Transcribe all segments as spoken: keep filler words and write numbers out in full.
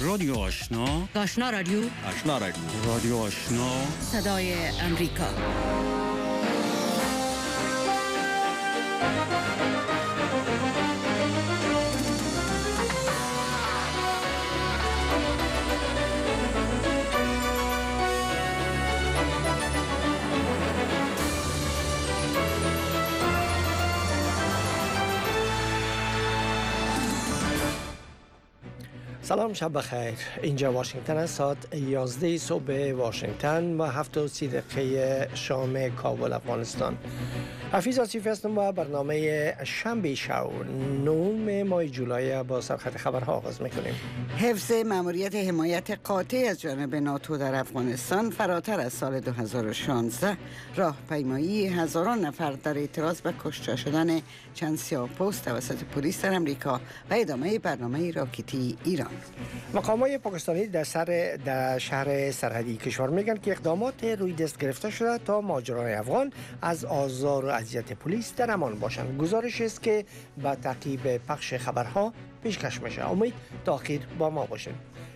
رادیو آشنا، آشنا رادیو، آشنا رادیو، رادیو آشنا، صدای امریکا. سلام، شب بخیر. اینجا واشنگتن است. ساعت یازده صبح واشنگتن و هفت و سی دقیقه شام کابل افغانستان. حفیظ آصیف هستم و برنامه شنبه شو نهم ماه جولای با سرخط خبرها آغاز میکنیم. حفظ ماموریت حمایت قاطع از جانب ناتو در افغانستان فراتر از سال دو هزار و شانزده، راهپیمایی هزاران نفر در اعتراض به کشته شدن چند سیاه‌پوست توسط پلیس در امریکا و ادامه برنامه راکتی ایران. مقامات پاکستانی در سر در شهر سرحدی کشور میگن که اقدامات روی دست گرفته شده تا مهاجران افغان از آزار و اذیت پلیس در امان باشند. گزارش است که با تعقیب پخش خبرها پیشکش میشه. امید تا آخر با ما باشید.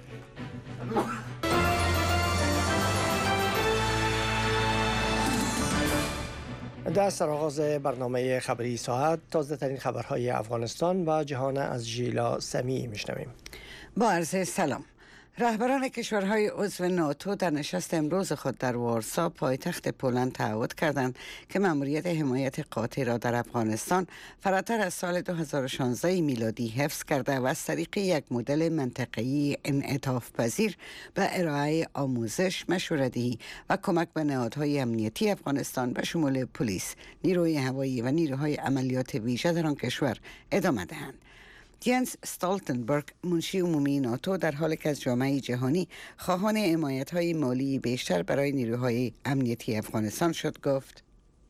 در سرآغاز برنامه خبری ساعت تازه ترین خبرهای افغانستان و جهان از ژیلا سمیعی میشنویم. با عرض سلام. رهبران کشورهای عضو ناتو در نشست امروز خود در وارسا پایتخت پولند تعهد کردند که ماموریت حمایت قاطع را در افغانستان فراتر از سال دو هزار و شانزده میلادی حفظ کرده و از طریق یک مدل منطقه‌ای انعطاف پذیر به ارائه آموزش، مشوره‌دهی و کمک به نهادهای امنیتی افغانستان به شمول پلیس، نیروی هوایی و نیروهای عملیات ویژه در آن کشور ادامه دهند. ینس استالتنبرگ، منشی عمومی ناتو، در حالی که از جامعه جهانی خواهان حمایت‌های مالی بیشتر برای نیروهای امنیتی افغانستان شد، گفت: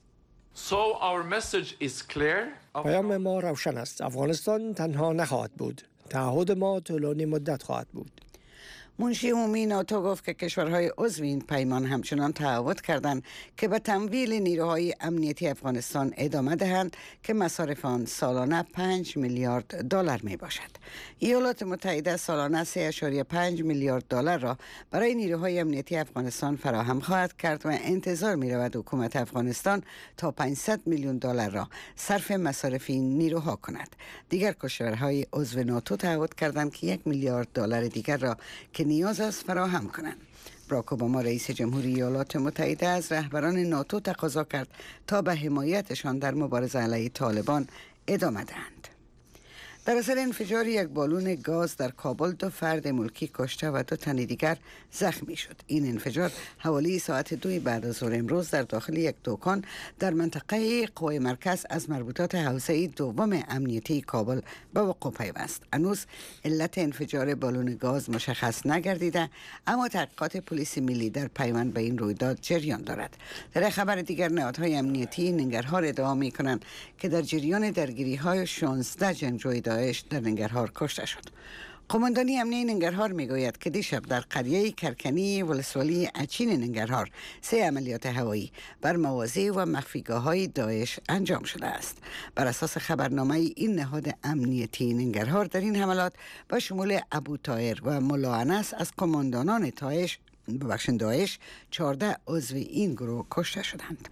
So our message is clear. پیام ما روشن است. افغانستان تنها نخواهد بود. تعهد ما طولانی مدت خواهد بود. منشی عمومی ناتو گفت که کشورهای عضو این پیمان همچنان تعهد کردند که به تمویل نیروهای امنیتی افغانستان ادامه دهند که مصارف آن سالانه پنج میلیارد دلار می باشد. ایالات متحده سالانه سه ممیز پنج میلیارد دلار را برای نیروهای امنیتی افغانستان فراهم خواهد کرد و انتظار می رود حکومت افغانستان تا پانصد میلیون دلار را صرف مصارف این نیروها کند. دیگر کشورهای عضو ناتو تعهد کردند که یک میلیارد دلار دیگر را که نیاز است فراهم کنند. باراک اوباما رئیس جمهوری ایالات متحده از رهبران ناتو تقاضا کرد تا به حمایتشان در مبارزه علیه طالبان ادامه دهند. در اثر انفجار یک بالون گاز در کابل دو فرد ملکی کشته و دو تن دیگر زخمی شد. این انفجار حوالی ساعت دوی بعد از ظهر امروز در داخل یک دکان در منطقه قوه مرکز از مربوطات حوزه دوم امنیتی کابل به وقوع پیوست. هنوز علت انفجار بالون گاز مشخص نگردیده، اما تحقیقات پلیس ملی در پیوند به این رویداد جریان دارد. در خبر دیگر، نهادهای امنیتی ننگرهار ادعا می‌کنند که در جریان درگیری‌های شانزده جنگجوی داعش در ننگرهار کشته شد. قماندانی امنیتی ننگرهار میگوید که دیشب در قریه کرکنی ولسوالی اچین ننگرهار سه عملیات هوایی بر مواضع و مخفیگاه‌های داعش انجام شده است. بر اساس خبرنامه این نهاد امنیتی ننگرهار، در این حملات به شمول ابو طاهر و ملا انس از قماندانان داعش ببخشید داعش چهارده عضو این گروه کشته شدند.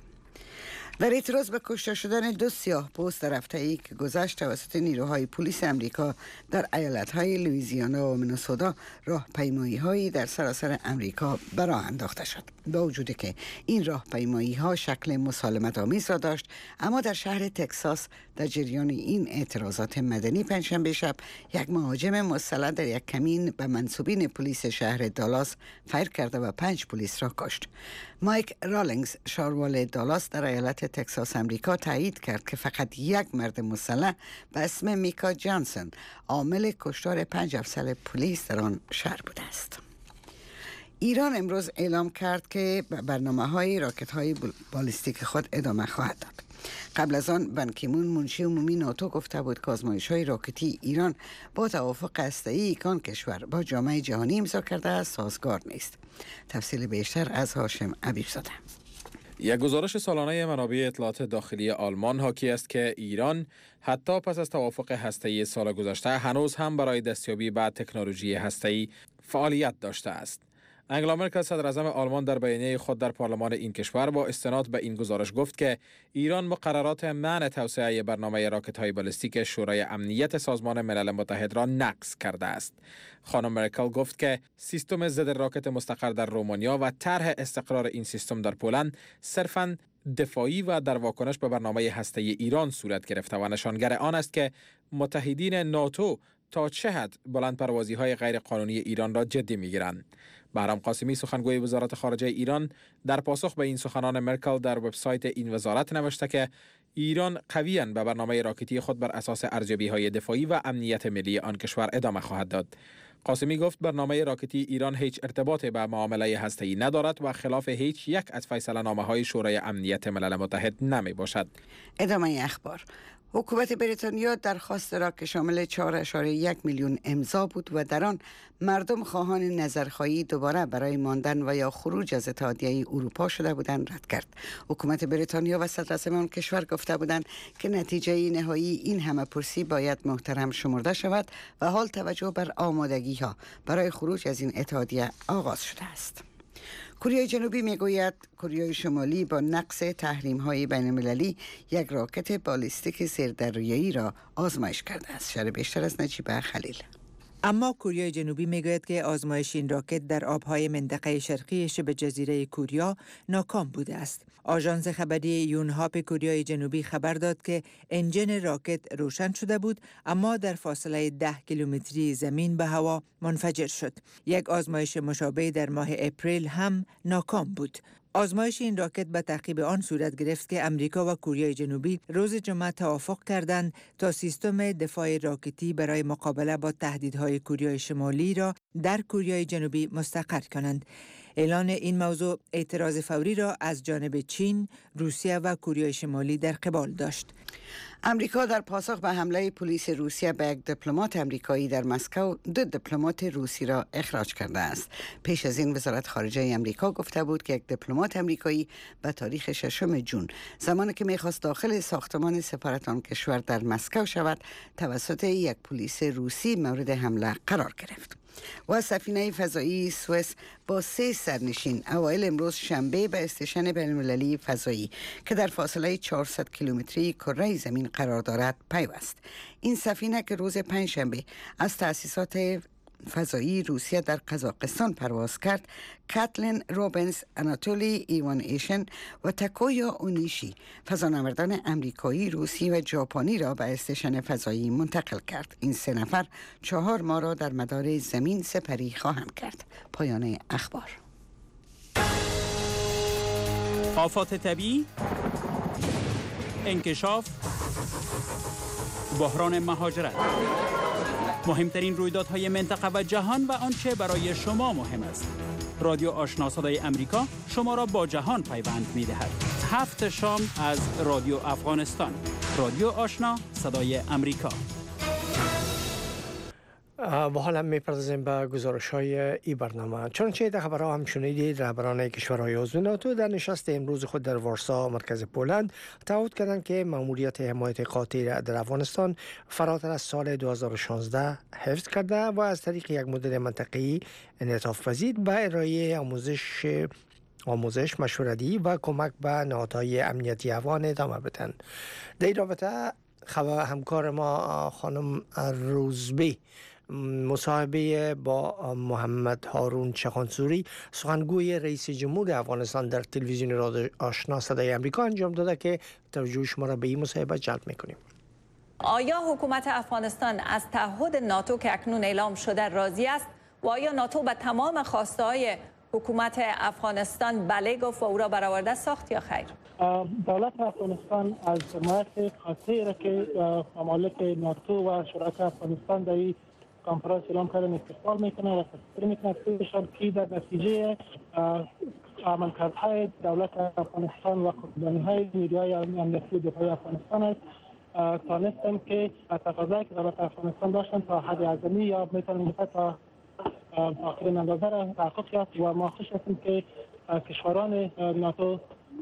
در اعتراض به کشته شدن دو سیاه‌پوست در هفته‌ای که گذشت توسط نیروهای پلیس امریکا در ایالت‌های لوئیزیانا و مینسوتا، راهپیمایی‌هایی در سراسر امریکا براه انداخته شد. با وجودی که این راهپیمایی‌ها شکل مسالمت‌آمیز را داشت، اما در شهر تگزاس در جریان این اعتراضات مدنی پنجشنبه شب یک مهاجم مسلح در یک کمین به منصوبین پلیس شهر دالاس فیر کرده و پنج پلیس را کشت. مایک رالینگز، شاروال دالاس در ایالت تگزاس امریکا، تایید کرد که فقط یک مرد مسلح به اسم میکا جانسون عامل کشتار پنج افسر پلیس در آن شهر بوده است. ایران امروز اعلام کرد که برنامه‌های راکت‌های بالستیک خود ادامه خواهد داد. قبل از آن بان کی مون، منشی عمومی ناتو، گفته بود که آزمایش‌های راکتی ایران با توافق هسته‌ای آن کشور با جامعه جهانی امضا کرده است سازگار نیست. تفصیل بیشتر از هاشم عبیب‌زاده. یک گزارش سالانه منابع اطلاعات داخلی آلمان حاکی است که ایران حتی پس از توافق هسته‌ای سال گذشته هنوز هم برای دستیابی به تکنولوژی هسته‌ای فعالیت داشته است. انگلا مرکل صدر اعظم آلمان در بیانیه خود در پارلمان این کشور با استناد به این گزارش گفت که ایران مقررات منع توسعه برنامه راکت‌های بالستیک شورای امنیت سازمان ملل متحد را نقض کرده است. خانم مرکل گفت که سیستم ضد راکت مستقر در رومانیا و طرح استقرار این سیستم در پولند صرفاً دفاعی و در واکنش به برنامه هسته‌ای ایران صورت گرفته و نشانگر آن است که متحدین ناتو تا چه حد بلندپروازی‌های غیر قانونی ایران را جدی می‌گیرند. بهرام قاسمی سخنگوی وزارت خارجه ایران در پاسخ به این سخنان مرکل در وبسایت این وزارت نوشته که ایران قویاً به برنامه راکتی خود بر اساس ارزیابی‌های دفاعی و امنیت ملی آن کشور ادامه خواهد داد. قاسمی گفت برنامه راکتی ایران هیچ ارتباطی به معامله هسته‌ای ندارد و خلاف هیچ یک از فیصله نامه‌های شورای امنیت ملل متحد نمی باشد. ادامه اخبار. حکومت بریتانیا درخواست را که شامل چهار ممیز یک میلیون امضا بود و در آن مردم خواهان نظرخواهی دوباره برای ماندن و یا خروج از اتحادیه اروپا شده بودند رد کرد. حکومت بریتانیا و صدر اعظم آن کشور گفته بودند که نتیجه نهایی این همه پرسی باید محترم شمرده شود و حال توجه بر آمادگی ها برای خروج از این اتحادیه آغاز شده است. کره جنوبی میگوید کره شمالی با نقض تحریم‌های بین‌المللی یک راکت بالستیک زیردریایی را آزمایش کرده است. شرح بیشتر از نجیبه خلیل. اما کره جنوبی میگوید که آزمایش این راکت در آبهای منطقه شرقی شبه جزیره کوریا ناکام بوده است. آژانس خبری یونهاپ کره جنوبی خبر داد که انجن راکت روشن شده بود اما در فاصله ده کیلومتری زمین به هوا منفجر شد. یک آزمایش مشابه در ماه اپریل هم ناکام بود. آزمایش این راکت به تعقیب آن صورت گرفت که امریکا و کره جنوبی روز جمعه توافق کردند تا سیستم دفاع راکتی برای مقابله با تهدیدهای کره شمالی را در کره جنوبی مستقر کنند. اعلان این موضوع اعتراض فوری را از جانب چین، روسیه و کره شمالی در قبال داشت. امریکا در پاسخ به حمله پلیس روسیه به یک دیپلمات امریکایی در مسکو دو دیپلمات روسی را اخراج کرده است. پیش از این وزارت خارجه امریکا گفته بود که یک دیپلمات امریکایی به تاریخ ششم ژوئن زمانی که می‌خواست داخل ساختمان سفارت آن کشور در مسکو شود توسط یک پلیس روسی مورد حمله قرار گرفت. و سفینه فضایی سوئیس با سه سرنشین اوایل امروز شنبه به استیشن بین‌المللی فضایی که در فاصله چهارصد کیلومتری کره زمین قرار دارد پیوست. این سفینه که روز پنجشنبه از تأسیسات فضایی روسیه در قزاقستان پرواز کرد، کاتلین روبنز، آناتولی ایوانیشن و تاکویا اونیشی فضانوردان امریکایی، روسی و ژاپنی را به استیشن فضایی منتقل کرد. این سه نفر چهار ماه را در مدار زمین سپری خواهند کرد. پایان اخبار. آفات طبیعی، انکشاف، بحران مهاجرت، مهمترین رویدادهای منطقه و جهان و آنچه برای شما مهم است. رادیو آشنا صدای امریکا شما را با جهان پیوند می‌دهد. هفت شام از رادیو افغانستان. رادیو آشنا صدای امریکا. و حالا می‌پردازیم به گزارش‌های این برنامه. چنانچه در خبرها هم شنیدید، رهبران کشورهای عضو ناتو در نشست امروز خود در وارسا مرکز پولند تعهد کردند که مأموریت حمایت قاطع در افغانستان فراتر از سال دو هزار و شانزده حفظ کرده و از طریق یک مدل منطقه‌ای انعطاف پذیر به ارائه آموزش آموزش مشورتی و کمک به نهادهای امنیتی افغان ادامه بدن. در این رابطه خبر همکار ما خانم روزبی مصاحبه با محمد هارون چخانسوری سخنگوی رئیس جمهور افغانستان در تلویزیون رادیو آشنا صدای امریکا انجام داده که توجه شما را به این مصاحبه جلب میکنیم. آیا حکومت افغانستان از تعهد ناتو که اکنون اعلام شده راضی است و آیا ناتو به تمام خواسته‌های حکومت افغانستان بله گفت و او را برآورده ساخت یا خیر؟ دولت افغانستان از حمایت قاطع را که ممالک ناتو و شرکای افغانستان در این کنفرانس اعلام کردن استقبال میکنه و تشکر میکنه خودشان که در نتیجه عملکردهای دولت افغانستان و قربانی‌های نیروهای امنیتی دفاعی افغانستان است تانستن که تقاضایی که دولت افغانستان داشتن تا حد اعظمی یا میتونن تا آخرین اندازه را تحقق یافت و ما خوش هستیم که کشوران ناتو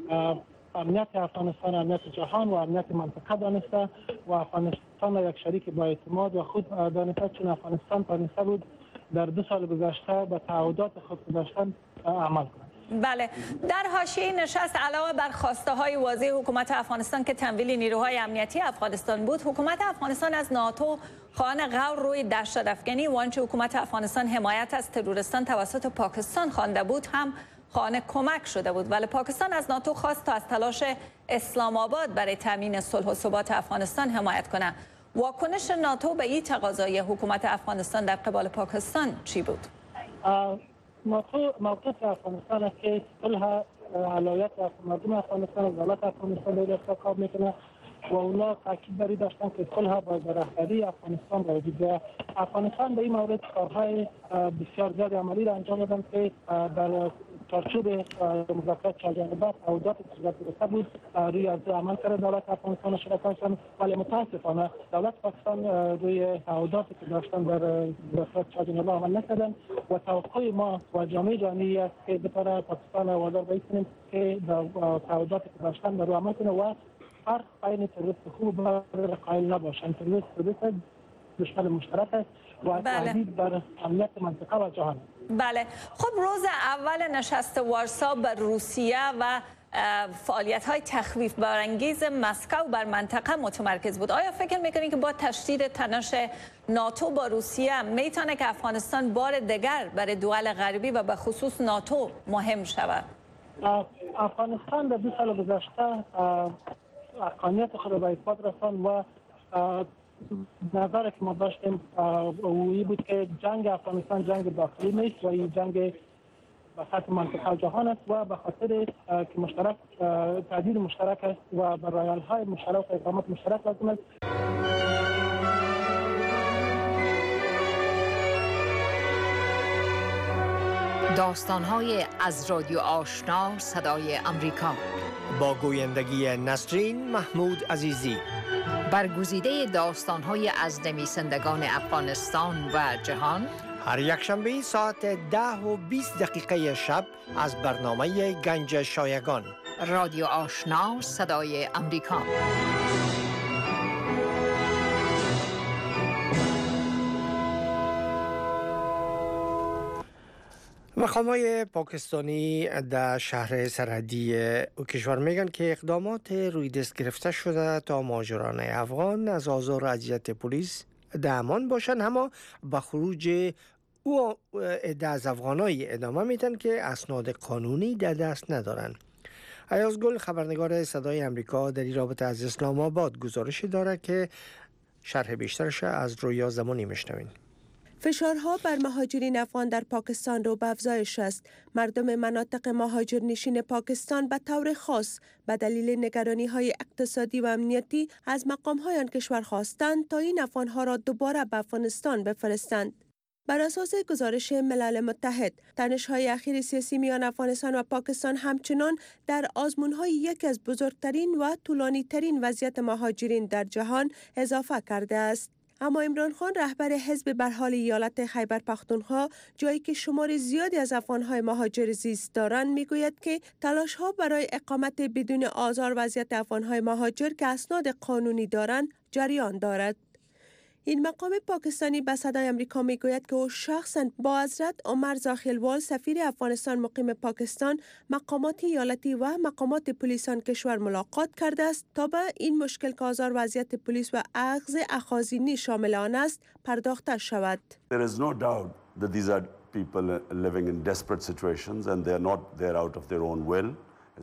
امنیت افغانستان امنیت جهان و امنیت منطقه دانسته و افغانستان را یک شریک با اعتماد و خود دانسته، چون افغانستان تانسته بود در دو سال گذشته به تعهدات خود گذاشتن عمل کند. بله، در حاشیه نشست علاوه بر خواسته های واضح حکومت افغانستان که تمویل نیروهای امنیتی افغانستان بود، حکومت افغانستان از ناتو خواهان غور روی دشت افغانی و آنچه حکومت افغانستان حمایت از تروریستان توسط پاکستان خوانده بود هم خواهان کمک شده بود. ولی پاکستان از ناتو خواست تا از تلاش اسلام آباد برای تامین صلح و ثبات افغانستان حمایت کنه. واکنش ناتو به این تقاضای حکومت افغانستان در قبال پاکستان چی بود؟ ناتو موقف افغانستان است که صلح علایت مردم افغانستان و دولت افغانستان را ارتکاب میکنه و اونا تاکید بر داشتن که صلح باید در رهبری افغانستان وجود بیاید. افغانستان به این مورد کارهای بسیار زیاد عملی را انجام دادن که در چارچوب مذاکرات چهارجانبه تعهدات صورت گرفته بود روی از عمل کرده دولت افغانستان و شرکایشان، ولی متاسفانه دولت پاکستان روی تعهداتی که داشتن در مذاکرات چهارجانبه عمل نکردن و توقع ما و جامعه جهانی است که بتونه پاکستان وادار بکنیم که تعهداتی که داشتن در عمل کنه و فرق بین تروریست خوب و قائل نباشند. تروریست تروریست دشمن مشترک است و تهدید بر امنیت منطقه و جهان. بله، خب روز اول نشست وارسا بر روسیه و فعالیت‌های تخویف برانگیز مسکو بر منطقه متمرکز بود. آیا فکر می‌کنید که با تشدید تنش ناتو با روسیه میتونه که افغانستان بار دیگر برای دول غربی و به خصوص ناتو مهم شود؟ افغانستان در دو سال گذشته حقانیت خود را به اثبات رساند و نظر که ما داشتیم این بود که جنگ افغانستان جنگ داخلی نیست و این جنگ به سطح منطقه جهان است و به خاطر که مشترک تهدید مشترک است و بر رایال های مشترک و اقدامات مشترک لازم است. داستان‌های از رادیو آشنا صدای امریکا با گویندگی نسرین محمود عزیزی. برگزیده داستان‌های از نویسندگان افغانستان و جهان هر یک شنبه ساعت ده و بیست دقیقه شب از برنامه گنج شایگان. رادیو آشنا صدای امریکا. مقام‌های پاکستانی در شهر سرحدی کشور میگن که اقدامات روی دست گرفته شده تا مهاجران افغان از آزار و اذیت پلیس در امان باشند، اما با خروج او عده از افغانای ادامه میدن که اسناد قانونی در دست ندارند. ایاز گل خبرنگار صدای امریکا در این رابطه از اسلام آباد گزارش داره که شرح بیشترش از رویا زمانی میشنوین. فشارها بر مهاجرین افغان در پاکستان رو به افزایش است. مردم مناطق مهاجرنشین پاکستان به طور خاص به دلیل نگرانی‌های اقتصادی و امنیتی از مقام‌های آن کشور خواستند تا این افغان‌ها را دوباره به افغانستان بفرستند. بر اساس گزارش ملل متحد، تنش‌های اخیر سیاسی میان افغانستان و پاکستان همچنان در آزمون‌های یکی از بزرگترین و طولانی‌ترین وضعیت مهاجرین در جهان اضافه کرده است. اما عمران خان رهبر حزب برحال ایالت خیبر پختونخوا، جایی که شمار زیادی از افغان‌های مهاجر زیست دارند، میگوید که تلاش‌ها برای اقامت بدون آزار وضعیت افغان‌های مهاجر که اسناد قانونی دارند جریان دارد. این مقام پاکستانی به صدای امریکا میگوید که او شخصاً با حضرت عمر زاخیلوال سفیر افغانستان مقیم پاکستان، مقامات ایالتی و مقامات پلیس آن کشور ملاقات کرده است تا به این مشکل که آزار وضعیت پلیس و اخذ اخاذینی شامل آن است پرداخته شود. There is no doubt that these are people living in desperate situations and they are not there out of their own will.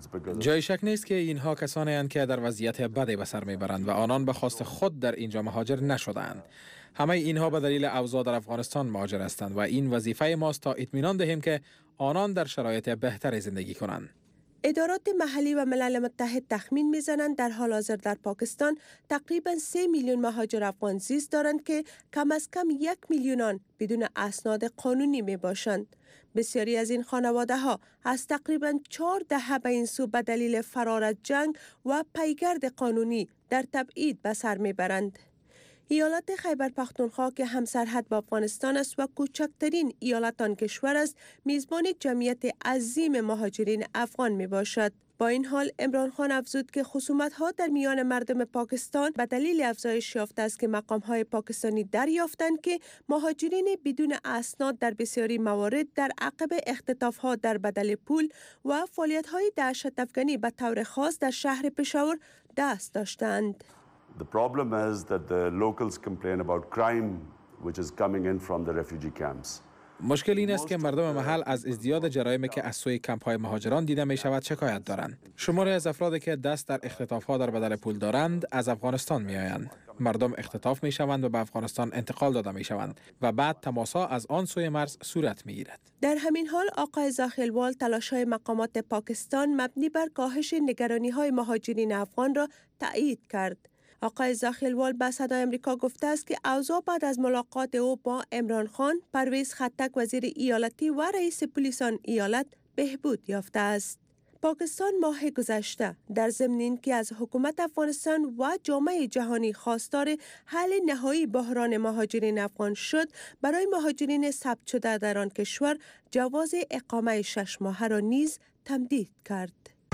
جای شک نیست که اینها کسانی اند که در وضعیت بدی به سر میبرند و آنان به خواست خود در اینجا مهاجر نشدند. همه اینها به دلیل اوضاع در افغانستان مهاجر هستند و این وظیفه ماست تا اطمینان دهیم که آنان در شرایط بهتری زندگی کنند. ادارات محلی و ملل متحد تخمین میزنند در حال حاضر در پاکستان تقریباً سه میلیون مهاجر افغان زیست دارند که کم از کم یک میلیون آن بدون اسناد قانونی می باشند. بسیاری از این خانواده ها از تقریباً چهار دهه به این سو به دلیل فرار از جنگ و پیگرد قانونی در تبعید به سر می برند. ایالت خیبر پختونخوا که همسرحد با افغانستان است و کوچکترین ایالت آن کشور است، میزبان جمعیت عظیم مهاجرین افغان می باشد. با این حال عمران خان افزود که خصومت‌ها در میان مردم پاکستان به دلیل افزایش یافته است که مقام‌های پاکستانی دریافتند که مهاجرین بدون اسناد در بسیاری موارد در عقب اختطاف‌ها در بدل پول و فعالیت‌های دهشت‌افکنی به طور خاص در شهر پشاور دست داشتند. The problem is that the locals complain about crime which is coming in from the refugee camps. مشکل این است که مردم محل از ازدیاد جرایمی که از سوی کمپ‌های مهاجران دیده می شود شکایت دارند. شماری از افرادی که دست در اختطاف‌ها در بدل پول دارند از افغانستان می آیند. مردم اختطاف می شوند و به افغانستان انتقال داده می شوند و بعد تماس‌ها از آن سوی مرز صورت می گیرد. در همین حال آقای زاخیلوال تلاش‌های مقامات پاکستان مبنی بر کاهش نگرانی‌های مهاجرین افغان را تایید کرد. آقای زاخیلوال به صدای آمریکا گفته است که اوضاع بعد از ملاقات او با عمران خان، پرویز خطک وزیر ایالتی و رئیس پلیس آن ایالت بهبود یافته است. پاکستان ماه گذشته در ضمن اینکه از حکومت افغانستان و جامعه جهانی خواستار حل نهایی بحران مهاجرین افغان شد، برای مهاجرین ثبت شده در آن کشور جواز اقامه شش ماهه را نیز تمدید کرد.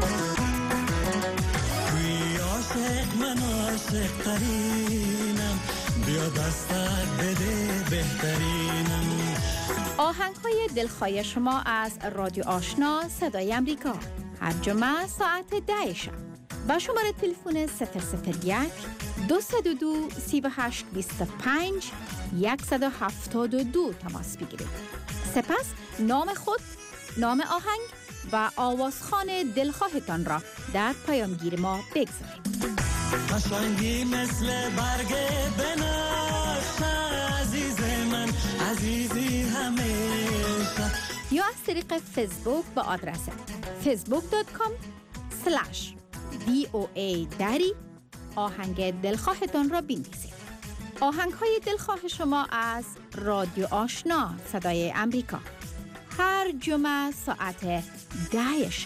عاشق من عاشق ترینم، بیا دستت بده بهترینم. آهنگ های دلخواه شما از رادیو آشنا صدای امریکا هر جمعه ساعت ده شب با شماره تلفن صفر صفر یک دو صفر دو سه هشت دو پنج صفر هفت دو تماس بگیرید. سپس نام خود، نام آهنگ و آوازخوان دلخواهتان را در پیامگیر ما بگذارید. قشنگی مثل برگ بنفشه عزیز من، عزیزی همیشه. یا از طریق فیسبوک با آدرس فیسبوک دات کام اسلش وی او ای دری آهنگ دلخواهتان را بنویسید. آهنگ های دلخواه شما از رادیو آشنا صدای امریکا هر جمعه ساعت ده شب.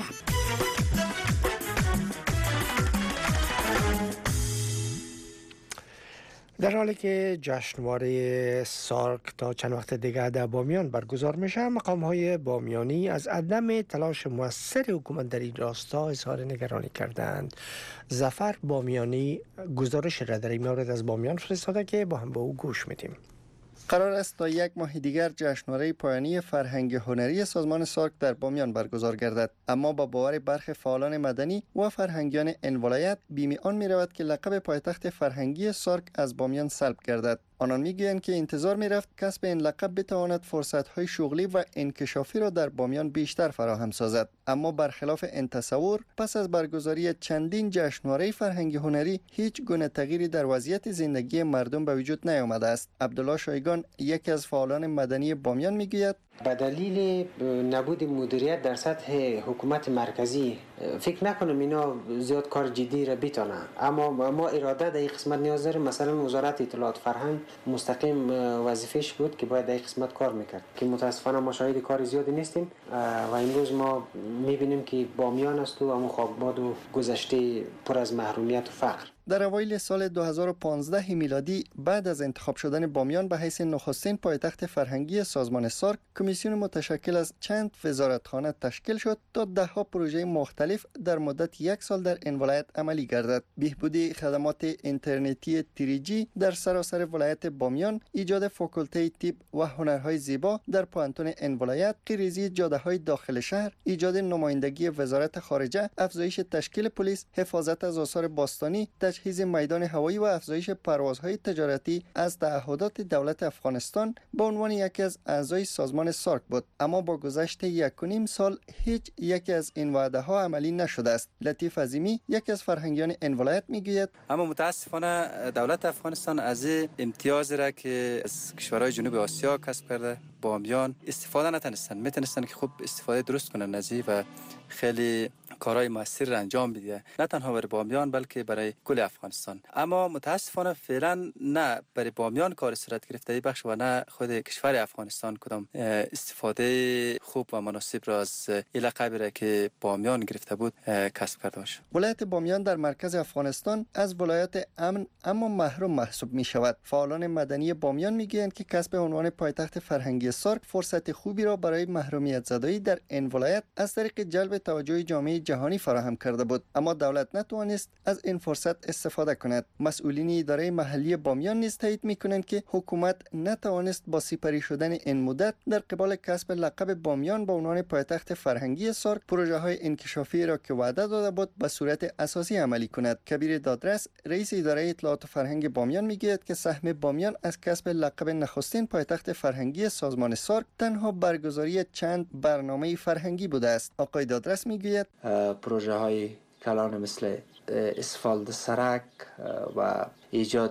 در حالی که جشنواره سارک تا چند وقت دیگر در بامیان برگزار میشه، مقام‌های بامیانی از عدم تلاش مؤثر حکومت در این راستا اظهار نگرانی کردند. ظفر بامیانی گزارش را در این مورد از بامیان فرستاده که با هم به او گوش میدیم. قرار است تا یک ماه دیگر جشنواره پایانی فرهنگ هنری سازمان سارک در بامیان برگزار گردد، اما با باور برخی فعالان مدنی و فرهنگیان این ولایت بیمی آن می رود که لقب پایتخت فرهنگی سارک از بامیان سلب گردد. آنان میگویند که انتظار میرفت کسب این لقب بتواند فرصت‌های شغلی و انکشافی را در بامیان بیشتر فراهم سازد، اما برخلاف این تصور پس از برگزاری چندین جشنواره فرهنگی هنری هیچ گونه تغییری در وضعیت زندگی مردم به وجود نیامده است. عبدالله شایگان یکی از فعالان مدنی بامیان میگوید به دلیل نبود مدیریت در سطح حکومت مرکزی فکر نکنم اینا زیاد کار جدی را بتونن، اما ما اراده در این قسمت نیاز داریم. مثلا وزارت اطلاعات فرهنگ مستقیم وظیفش بود که باید در این قسمت کار میکرد که متاسفانه ما شاهد کار زیادی نیستیم و امروز ما میبینیم که بامیان است و همون خاکباد و گذشته پر از محرومیت و فقر. در اوایل سال دو هزار و پانزده میلادی بعد از انتخاب شدن بامیان به حیث نخستین پایتخت فرهنگی سازمان سارک، کمیسیون متشکل از چند وزارتخانه تشکیل شد تا ده‌ها پروژه مختلف در مدت یک سال در این ولایت عملی گردد. بهبودی خدمات اینترنتی تریجی در سراسر ولایت بامیان، ایجاد فاکولته طب و هنرهای زیبا در پوهنتون این ولایت، ریزی جاده‌های داخل شهر، ایجاد نمایندگی وزارت خارجه، افزایش تشکیل پلیس، حفاظت از آثار باستانی، تجهیز میدان هوایی و افزایش پروازهای تجارتی از تعهدات دولت افغانستان به عنوان یکی از اعضای سازمان سارک بود، اما با گذشت یک و نیم سال هیچ یکی از این وعده ها عملی نشده است. لطیف عظیمی یکی از فرهنگیان این ولایت میگوید اما متاسفانه دولت افغانستان از امتیاز را که از کشورهای جنوب آسیا کسب کرده بامیان استفاده نتونستن، میتونستن که خوب استفاده درست کنن از و خیلی کارهای موثر را انجام بده، نه تنها برای بامیان بلکه برای کل افغانستان. اما متاسفانه فعلا نه برای بامیان کار صورت گرفته بخش و نه خود کشور افغانستان کدام استفاده خوب و مناسب را از این لقبی را که بامیان گرفته بود کسب کرده باشه. ولایت بامیان در مرکز افغانستان از ولایت امن اما محروم محسوب می شود. فعالان مدنی بامیان میگویند که کسب عنوان پایتخت فرهنگی سارک فرصت خوبی را برای محرومیت زدایی در این ولایت از طریق جلب توجه جامعه جهانی فراهم کرده بود، اما دولت نتوانست از این فرصت استفاده کند. مسئولین اداره محلی بامیان نیز تایید می‌کنند که حکومت نتوانست با سپری شدن این مدت در قبال کسب لقب بامیان به عنوان پایتخت فرهنگی سارک پروژه‌های انکشافی را که وعده داده بود به صورت اساسی عملی کند. کبیر دادرس رئیس اداره اطلاعات و فرهنگ بامیان میگوید که سهم بامیان از کسب لقب نخستین پایتخت فرهنگی سازمان سارک تنها برگزاری چند برنامه فرهنگی بوده است. آقای دادرس میگوید پروژه های کلان مثل اسفالت سرک و ایجاد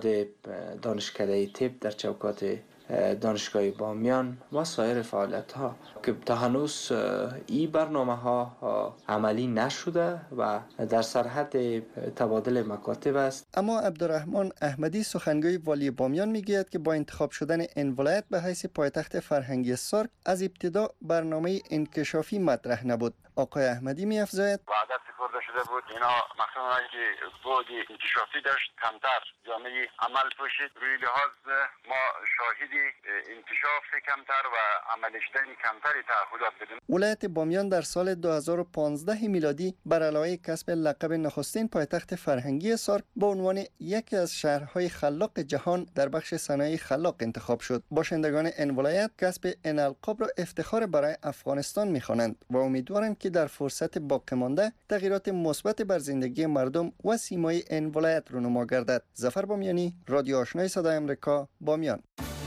دانشکده تیپ در چوکات دانشگاه بامیان و سایر فعالیت ها که تا هنوز این برنامه ها عملی نشده و در سرحد تبادل مکاتب است. اما عبدالرحمن احمدی سخنگوی والی بامیان میگوید که با انتخاب شدن این ولایت به حیث پایتخت فرهنگی سارک از ابتدا برنامه انکشافی مطرح نبود. آقای احمدی می‌افزاید وعده سپرده شده بود، اینا مخصوصا که بود انکشافی داشت کمتر جامعه عمل پوشید. روی لحاظ ما شاهدی انکشاف کمتر و عمل شدن کمتری تعهدات بدیم. ولایت بامیان در سال دو هزار و پانزده میلادی بر علاوه کسب لقب نخستین پایتخت فرهنگی سارک به عنوان یکی از شهرهای خلاق جهان در بخش صنایع خلاق انتخاب شد. باشندگان این ولایت کسب این القاب را افتخار برای افغانستان می‌خوانند و امیدوارند که در فرصت باقی مانده تغییرات مثبت بر زندگی مردم و سیمای این ولایت رونما گردد. ظفر بامیانی، رادیو آشنای صدای آمریکا، بامیان.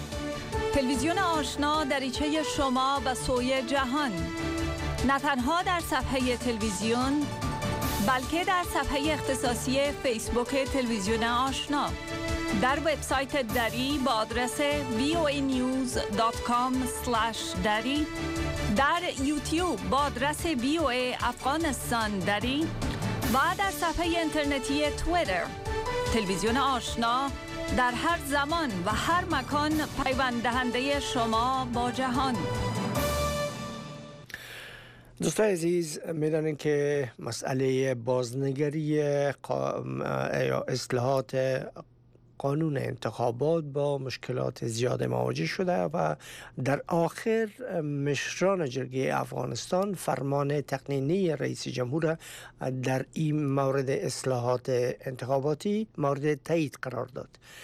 تلویزیون آشنا دریچه شما به سوی جهان، نه تنها در صفحه تلویزیون بلکه در صفحه اختصاصی فیسبوک تلویزیون آشنا، در وبسایت دری با آدرس وی او ای نیوز دات کام اسلش دری، در یوتیوب با آدرس وی او ای افغانستان دری و در صفحه اینترنتی توییتر. تلویزیون آشنا در هر زمان و هر مکان پیوند دهنده شما با جهان. دوستان عزیز، میدانید که مسئله بازنگری یا اصلاحات قانون انتخابات با مشکلات زیاد مواجه شده و در آخر مشران جرگه افغانستان فرمان تقنینی رئیس جمهور در این مورد اصلاحات انتخاباتی مورد تایید قرار داد.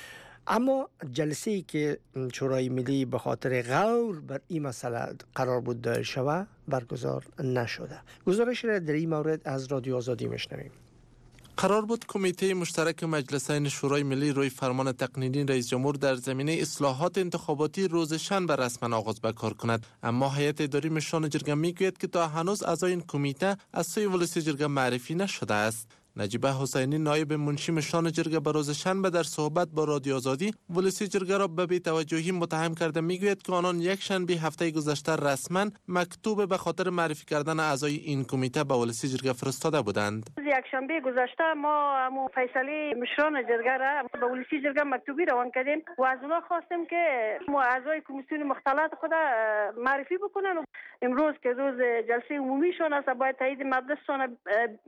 اما جلسه‌ای که شورای ملی به خاطر غور بر این مسئله قرار بود دایر شود برگزار نشده. گزارش را در این مورد از رادیو آزادی میشنویم. قرار بود کمیته مشترک مجلسین شورای ملی روی فرمان تقنینی رئیس جمهور در زمینه اصلاحات انتخاباتی روز شنبه رسما آغاز به کار کند، اما هیئت اداری مشران جرگه میگوید که تا هنوز اعضای این کمیته از سوی ولسی جرگه معرفی نشده است. نجیبه حسینی نایب منشی مشران جرگه به روز شنبه در صحبت با رادیو آزادی ولسی جرگه را به بی‌توجهی متهم کرده میگوید که آنان یک شنبه هفته گذشته رسما مکتوب به خاطر معرفی کردن اعضای این کمیته به ولسی جرگه فرستاده بودند. یک شنبه گذشته ما همو فیصله مشران جرگه را به ولسی جرگه مکتوبی روان کردیم و از اونا خواستیم که ما اعضای کمیسیون مختلط خود معرفی بکنن. امروز که روز جلسه عمومی شون است باید تایید مجلسشون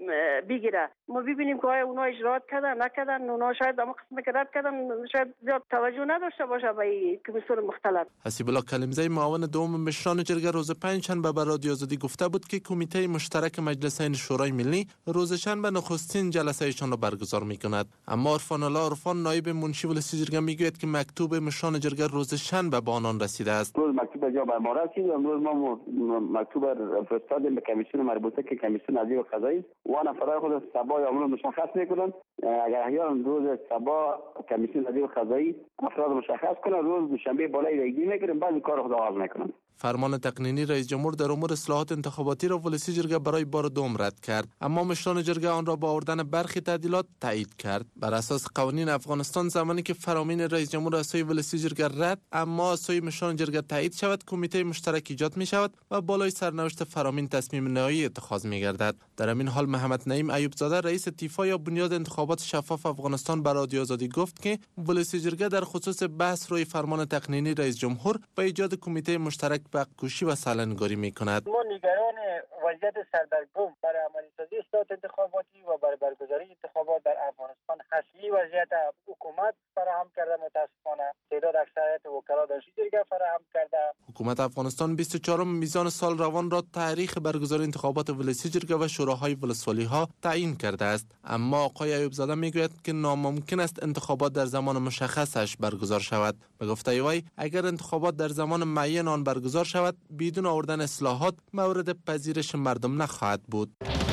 بگیره. ما ببینیم که آیا اونا اجرات کردن نکردن، اونا شاید اما قسمت که رد کردن شاید زیاد توجه نداشته باشه به کمیسیون مختلط. حسیب الله کلمزی معاون دوم مشران جرگه روز پنجشنبه به رادیو آزادی گفته بود که کمیته مشترک مجلسین شورای ملی روز شنبه نخستین جلسه‌شان را برگزار می‌کند. اما عرفان الله عرفان نایب منشی ولسی جرگه میگوید که مکتوب مشران جرگه روز شنبه به آنان رسیده است. روز مکتوب جا بر ما رسید، امروز ما مکتوب فرستادیم به کمیسیون مربوطه که کمیسیون عدلی و قضایی و نفرای خود سبا یا امروز مشخص میکنن. اگر احیانا روز سبا کمیسیون عدلی و قضایی افراد مشخص کنن، روز دوشنبه بالای ریگی میگیرن، بعد کار خود آغاز میکنن. فرمان تقنینی رئیس جمهور در امور اصلاحات انتخاباتی را ولسی جرگه برای بار دوم رد کرد، اما مشران جرگه آن را با آوردن برخی تعدیلات تایید کرد. بر اساس قوانین افغانستان زمانی که فرامین رئیس جمهور از سوی ولسی جرگه رد اما از سوی مشران جرگه تایید شود، کمیته مشترک ایجاد می شود و بالای سرنوشت فرامین تصمیم نهایی اتخاذ می گردد. در همین حال محمد نعیم ایوب زاده رئیس تیفا یا بنیاد انتخابات شفاف افغانستان بر رادیو آزادی گفت که ولسی جرگه در خصوص بحث روی فرمان تقنینی رئیس جمهور با ایجاد کمیته مشترک بقکوشی و سالنگاری می کند. ما نگران وضعیت سردرگم برای عملی‌سازی اصلاحات انتخاباتی و برای برگزاری انتخابات در افغانستان هست. این وضعیت حکومت فراهم کرده، متاسفانه تعداد اکثریت مطالعات جرگه فراهم کرده. حکومت افغانستان بیست و چهارم میزان سال روان را تاریخ برگزاری انتخابات ولسی جرگه و شوراهای ولسوالی ها تعیین کرده است، اما آقای ایوب زاده میگوید که ناممکن است انتخابات در زمان مشخصش برگزار شود. به گفته وی اگر انتخابات در زمان معین آن برگزار شود بدون آوردن اصلاحات مورد پذیرش مردم نخواهد بود.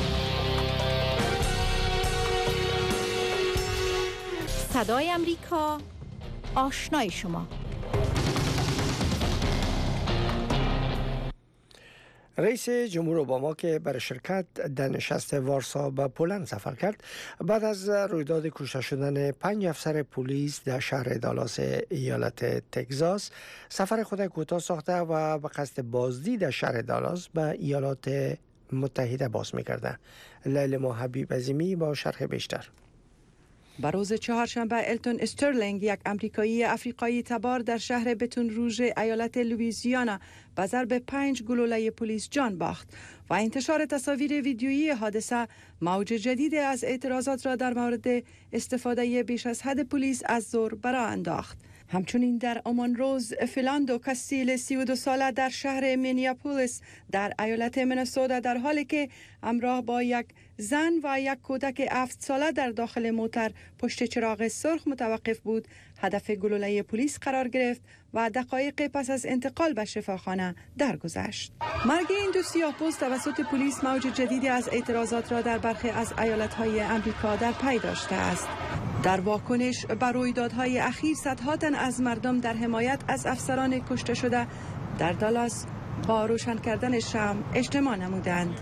صدای امریکا، آشنای شما. رئیس جمهور اوباما که برای شرکت در نشست وارسا به پولند سفر کرد، بعد از رویداد کشته شدن پنج افسر پلیس در شهر دالاس ایالت تگزاس سفر خود کوتاه ساخته و به قصد بازدید در شهر دالاس به ایالات متحده باز می‌کرده. لیلا حبیب عظیمی با شرح بیشتر. به روز چهارشنبه التون استرلینگ، یک امریکایی افریقایی تبار در شهر بتون روژ ایالت لوئیزیانا به ضرب پنج گلوله پلیس جان باخت و انتشار تصاویر ویدیویی حادثه موج جدید از اعتراضات را در مورد استفاده بیش از حد پلیس از زور برآ انداخت. همچنین در امان روز فلاندو کاستیل سی و دو ساله در شهر مینیاپولیس در ایالت مناسوتا در حالی که همراه با یک زن و یک کودک هفت ساله در داخل موتر پشت چراغ سرخ متوقف بود، هدف گلوله پلیس قرار گرفت و دقایق پس از انتقال به شفاخانه درگذشت. مرگ این دو سیاه‌پوست توسط پلیس موج جدیدی از اعتراضات را در برخی از ایالت‌های امریکا در پی داشته است. در واکنش به رویدادهای اخیر صدها تن از مردم در حمایت از افسران کشته شده در دالاس با روشن کردن شمع اجتماع نمودند.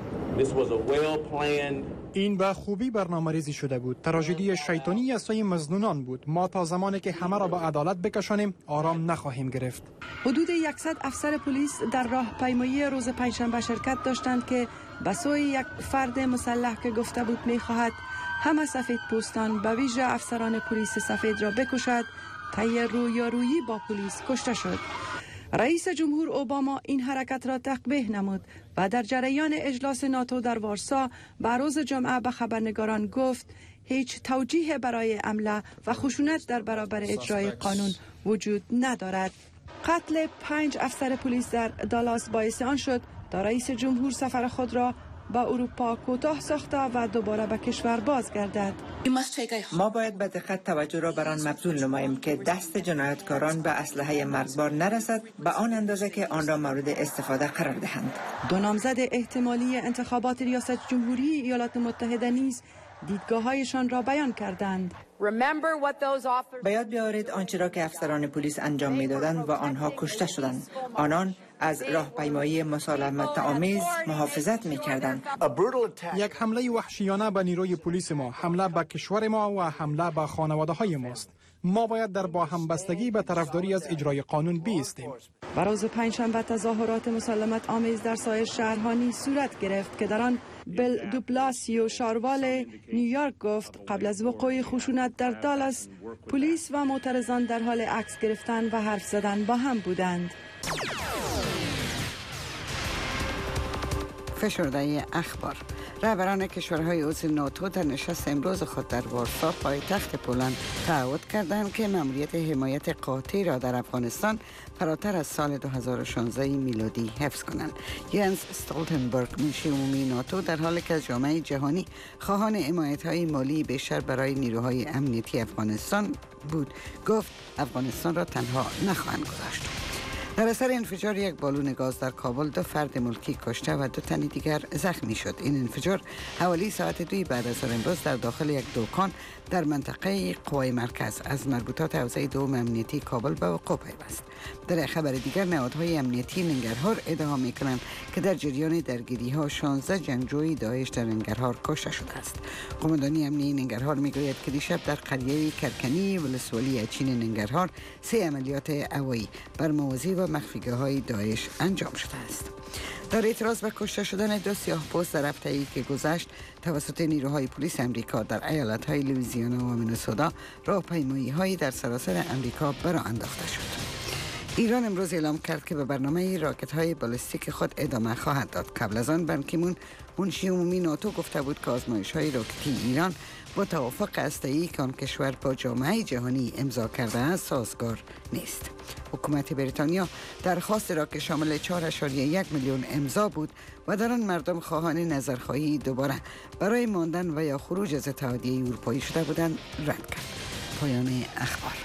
این به خوبی برنامه‌ریزی شده بود. تراژدی شیطانی از سوی مظنونان بود. ما تا زمانی که همه را به عدالت بکشانیم آرام نخواهیم گرفت. حدود صد افسر پلیس در راهپیمایی روز پنجشنبه شرکت داشتند که به سوی یک فرد مسلح که گفته بود می‌خواهد همه سفید پوستان به ویژه افسران پلیس سفید را بکشد، طی رویارویی با پلیس کشته شد. رئیس جمهور اوباما این حرکت را تقبیح نمود و در جریان اجلاس ناتو در وارسا به روز جمعه به خبرنگاران گفت هیچ توجیه برای حمله و خشونت در برابر اجرای قانون وجود ندارد. قتل پنج افسر پلیس در دالاس باعث آن شد تا رئیس جمهور سفر خود را به اروپا کوتاه ساخته و دوباره به کشور بازگردد. ما باید به دقت توجه را بر آن مبذول نماییم که دست جنایتکاران به اسلحه مرگبار نرسد به آن اندازه که آن را مورد استفاده قرار دهند. دو نامزد احتمالی انتخابات ریاست جمهوری ایالات متحده نیز دیدگاه‌هایشان را بیان کردند. به یاد بیاورید آنچه را که افسران پلیس انجام می‌دادند و آنها کشته شدند. آنان از راهپیمایی مسالمت آمیز محافظت می‌کردند. یک حمله وحشیانه به نیروی پلیس ما، حمله به کشور ما و حمله به خانواده‌های ماست. ما باید در با همبستگی به طرفداری از اجرای قانون بایستیم. و روز پنجشنبه تظاهرات مسالمت آمیز در سایر شهرها نیز صورت گرفت که در آن بیل دوپلاسیو شاروال نیویورک گفت قبل از وقوع خشونت در دالاس پلیس و معترضان در حال عکس گرفتن و حرف زدن با هم بودند. فشرده اخبار. رهبران کشورهای عضو ناتو در نشست امروز خود در وارسا پایتخت پولند تعهد کردند که مأموریت حمایت قاطع را در افغانستان فراتر از سال دو هزار و شانزده میلادی حفظ کنند. ینس استولتنبرگ منشی عمومی ناتو در حالی که از جامعه جهانی خواهان حمایت‌های مالی بیشتر برای نیروهای امنیتی افغانستان بود، گفت افغانستان را تنها نخواهند گذاشت. در اثر انفجار یک بالون گاز در کابل دو فرد ملکی کشته و دو تن دیگر زخمی شد. این انفجار حوالی ساعت دوی بعد از ظهر امروز در داخل یک دکان در منطقه قوای مرکز از مربوطات حوزه دوم امنیتی کابل به وقوع پیوست. در خبر دیگر نهادهای امنیتی ننگرهار ادعا می‌کنند که در جریان درگیری‌ها شانزده جنگجوی داعش در ننگرهار کشته شده است. قماندانی امنیتی ننگرهار می‌گوید که دیشب در قریه کرکنی ولسوالی اچین ننگرهار سه عملیات هوایی بر موازی و مخفیگاه‌های داعش انجام شده است. در اعتراض به کشته شدن دو سیاه‌پوست در هفته‌ای که گذشت توسط نیروهای پلیس امریکا در ایالت‌های لوئیزیانا و مینسوتا راهپیمایی‌هایی در سراسر امریکا برآ انداخته شد. ایران امروز اعلام کرد که به برنامه راکت‌های بالستیک خود ادامه خواهد داد. قبل از آن بان کی مون منشی عمومی ناتو گفته بود که آزمایش‌های راکتی ایران با توافق هسته‌ای که آن کشور با جامعه جهانی امضا کرده است سازگار نیست. حکومت بریتانیا درخواست را که شامل چهار ممیز یک میلیون امضا بود و در آن مردم خواهان نظرخواهی دوباره برای ماندن و یا خروج از اتحادیه اروپایی شده بودند رد کرد. پایان اخبار.